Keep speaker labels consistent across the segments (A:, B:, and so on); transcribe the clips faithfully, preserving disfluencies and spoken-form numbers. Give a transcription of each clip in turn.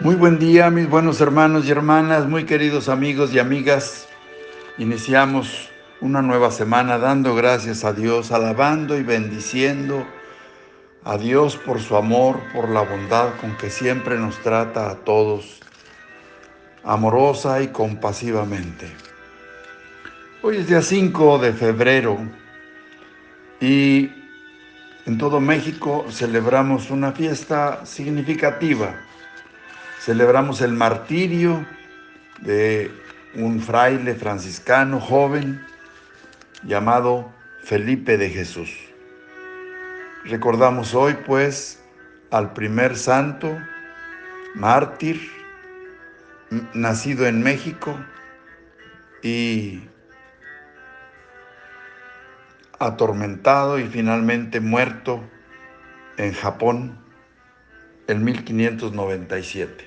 A: Muy buen día, mis buenos hermanos y hermanas, muy queridos amigos y amigas. Iniciamos una nueva semana dando gracias a Dios, alabando y bendiciendo a Dios por su amor, por la bondad con que siempre nos trata a todos, amorosa y compasivamente. Hoy es día cinco de febrero y en todo México celebramos una fiesta significativa. Celebramos el martirio de un fraile franciscano joven llamado Felipe de Jesús. Recordamos hoy, pues, al primer santo mártir nacido en México y atormentado y finalmente muerto en Japón en mil quinientos noventa y siete.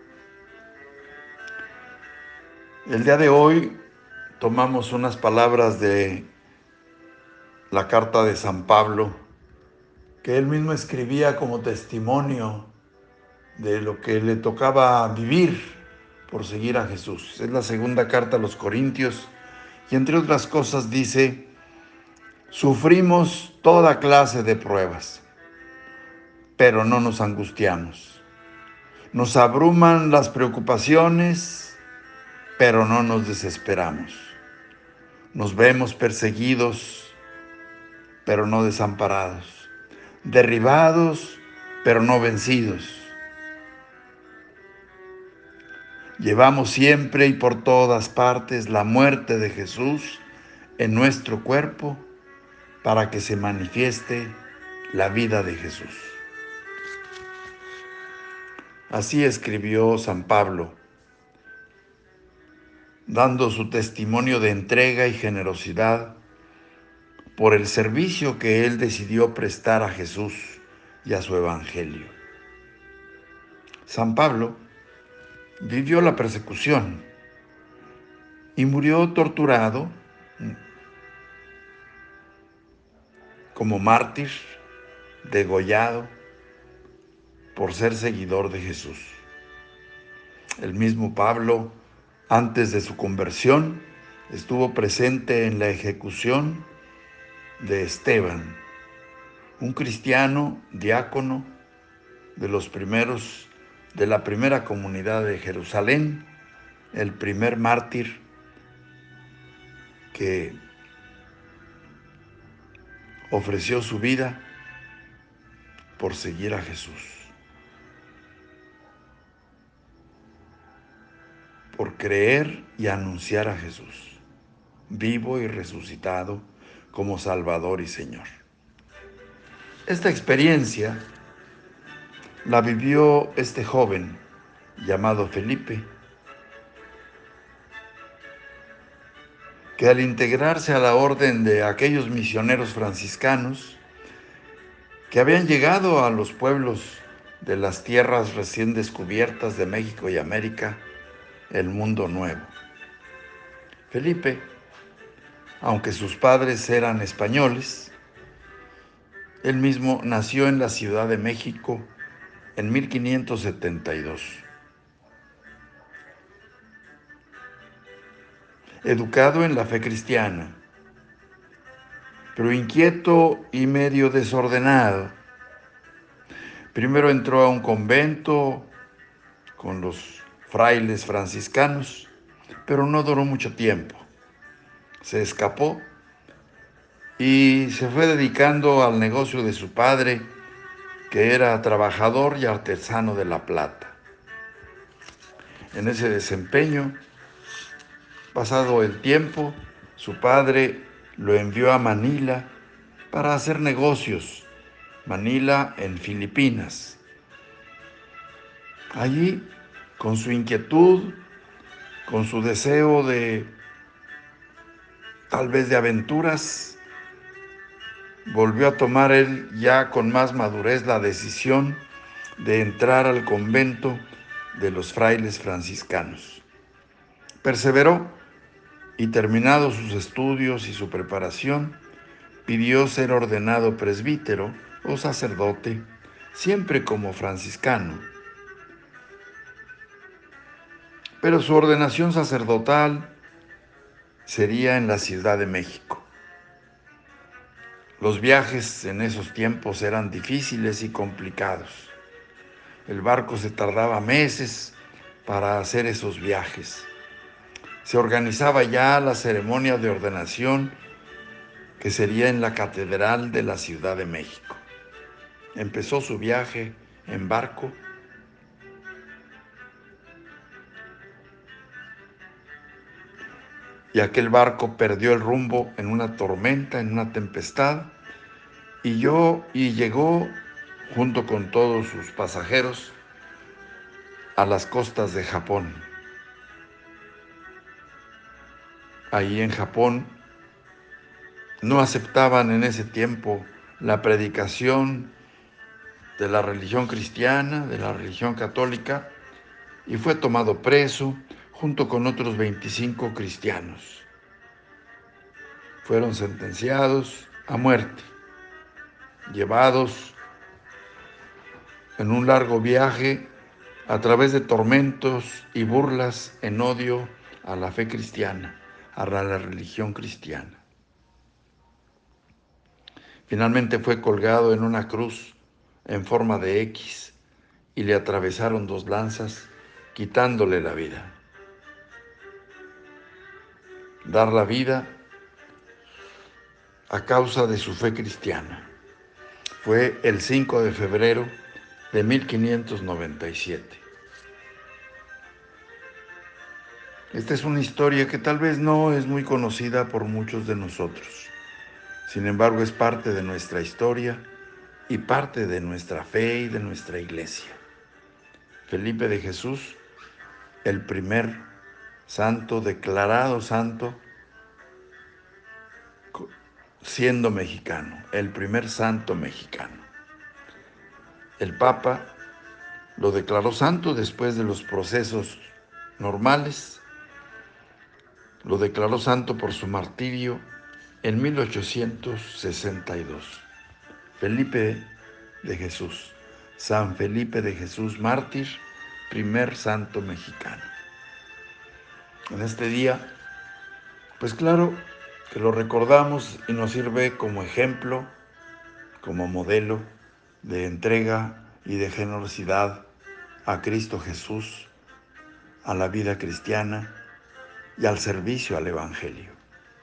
A: El día de hoy tomamos unas palabras de la carta de San Pablo, que él mismo escribía como testimonio de lo que le tocaba vivir por seguir a Jesús. Es la segunda carta a los Corintios y entre otras cosas dice: sufrimos toda clase de pruebas, pero no nos angustiamos. Nos abruman las preocupaciones, pero no nos desesperamos. Nos vemos perseguidos, pero no desamparados. Derribados, pero no vencidos. Llevamos siempre y por todas partes la muerte de Jesús en nuestro cuerpo para que se manifieste la vida de Jesús. Así escribió San Pablo, dando su testimonio de entrega y generosidad por el servicio que él decidió prestar a Jesús y a su evangelio. San Pablo vivió la persecución y murió torturado como mártir, degollado por ser seguidor de Jesús. El mismo Pablo, antes de su conversión, estuvo presente en la ejecución de Esteban, un cristiano diácono de los primeros de la primera comunidad de Jerusalén, el primer mártir que ofreció su vida por seguir a Jesús, por creer y anunciar a Jesús, vivo y resucitado como Salvador y Señor. Esta experiencia la vivió este joven llamado Felipe, que al integrarse a la orden de aquellos misioneros franciscanos que habían llegado a los pueblos de las tierras recién descubiertas de México y América, el mundo nuevo. Felipe, aunque sus padres eran españoles, él mismo nació en la Ciudad de México en mil quinientos setenta y dos. Educado en la fe cristiana, pero inquieto y medio desordenado. Primero entró a un convento con los frailes franciscanos, pero no duró mucho tiempo. Se escapó y se fue dedicando al negocio de su padre, que era trabajador y artesano de la plata. En ese desempeño, pasado el tiempo, su padre lo envió a Manila para hacer negocios. Manila, en Filipinas. Allí, con su inquietud, con su deseo de, tal vez de aventuras, volvió a tomar él ya con más madurez la decisión de entrar al convento de los frailes franciscanos. Perseveró y, terminados sus estudios y su preparación, pidió ser ordenado presbítero o sacerdote, siempre como franciscano. pero su ordenación sacerdotal sería en la Ciudad de México. Los viajes en esos tiempos eran difíciles y complicados. El barco se tardaba meses para hacer esos viajes. Se organizaba ya la ceremonia de ordenación, que sería en la Catedral de la Ciudad de México. Empezó su viaje en barco y aquel barco perdió el rumbo en una tormenta, en una tempestad, y yo y llegó junto con todos sus pasajeros a las costas de Japón. Ahí en Japón no aceptaban en ese tiempo la predicación de la religión cristiana, de la religión católica, y fue tomado preso junto con otros veinticinco cristianos. Fueron sentenciados a muerte, llevados en un largo viaje a través de tormentos y burlas en odio a la fe cristiana, a la religión cristiana. Finalmente fue colgado en una cruz en forma de X y le atravesaron dos lanzas, quitándole la vida. Dar la vida a causa de su fe cristiana. Fue el cinco de febrero de mil quinientos noventa y siete. Esta es una historia que tal vez no es muy conocida por muchos de nosotros. Sin embargo, es parte de nuestra historia y parte de nuestra fe y de nuestra iglesia. Felipe de Jesús, el primer santo, declarado santo, siendo mexicano, el primer santo mexicano. El Papa lo declaró santo después de los procesos normales, lo declaró santo por su martirio en mil ochocientos sesenta y dos. Felipe de Jesús, San Felipe de Jesús, mártir, primer santo mexicano. En este día, pues claro que lo recordamos y nos sirve como ejemplo, como modelo de entrega y de generosidad a Cristo Jesús, a la vida cristiana y al servicio al Evangelio.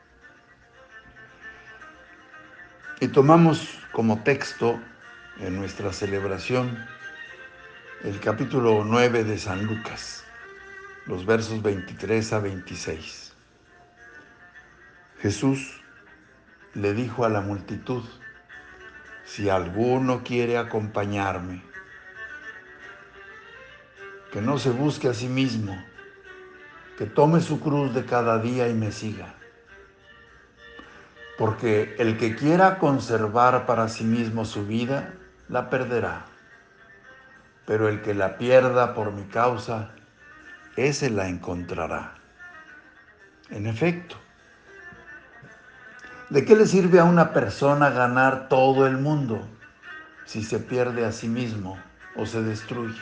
A: Y tomamos como texto en nuestra celebración el capítulo nueve de San Lucas, los versos veintitrés a veintiséis. Jesús le dijo a la multitud: si alguno quiere acompañarme, que no se busque a sí mismo, que tome su cruz de cada día y me siga. Porque el que quiera conservar para sí mismo su vida, la perderá. Pero el que la pierda por mi causa, ese la encontrará. En efecto, ¿de qué le sirve a una persona ganar todo el mundo si se pierde a sí mismo o se destruye?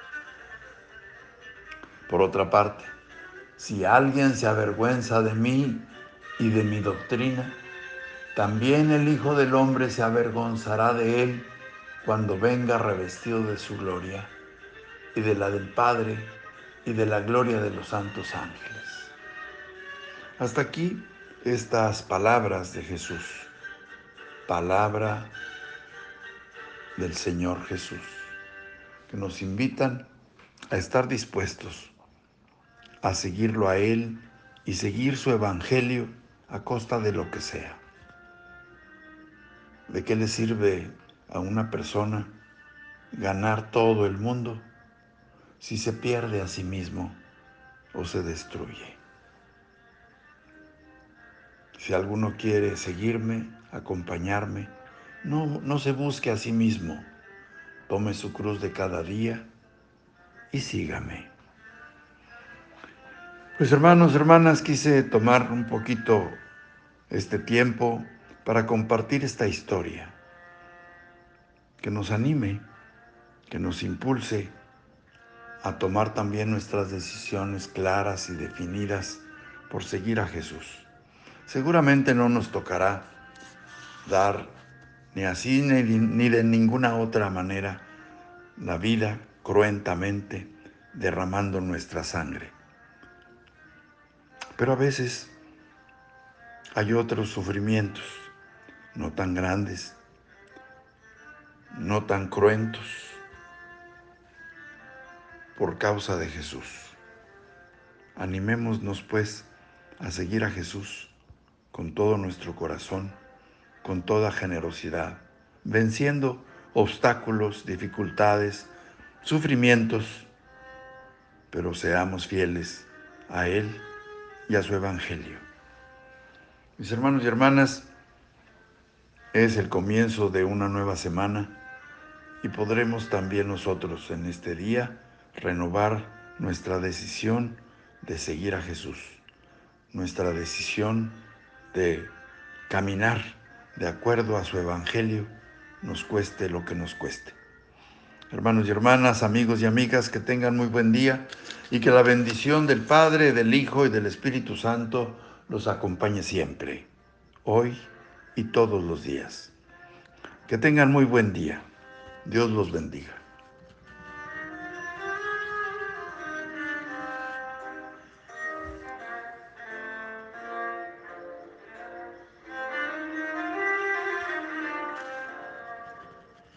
A: Por otra parte, si alguien se avergüenza de mí y de mi doctrina, también el Hijo del Hombre se avergonzará de él cuando venga revestido de su gloria y de la del Padre y de la gloria de los santos ángeles. Hasta aquí estas palabras de Jesús, palabra del Señor Jesús, que nos invitan a estar dispuestos a seguirlo a Él y seguir su evangelio a costa de lo que sea. ¿De qué le sirve a una persona ganar todo el mundo si se pierde a sí mismo o se destruye? Si alguno quiere seguirme, acompañarme, no, no se busque a sí mismo, tome su cruz de cada día y sígame. Pues hermanos, hermanas, quise tomar un poquito este tiempo para compartir esta historia, que nos anime, que nos impulse a tomar también nuestras decisiones claras y definidas por seguir a Jesús. Seguramente no nos tocará dar ni así ni, ni de ninguna otra manera la vida cruentamente derramando nuestra sangre. Pero a veces hay otros sufrimientos, no tan grandes, no tan cruentos, por causa de Jesús. Animémonos pues a seguir a Jesús con todo nuestro corazón, con toda generosidad, venciendo obstáculos, dificultades, sufrimientos, pero seamos fieles a Él y a su Evangelio. Mis hermanos y hermanas, es el comienzo de una nueva semana y podremos también nosotros en este día renovar nuestra decisión de seguir a Jesús, nuestra decisión de caminar de acuerdo a su Evangelio, nos cueste lo que nos cueste. Hermanos y hermanas, amigos y amigas, que tengan muy buen día y que la bendición del Padre, del Hijo y del Espíritu Santo los acompañe siempre, hoy y todos los días. Que tengan muy buen día. Dios los bendiga.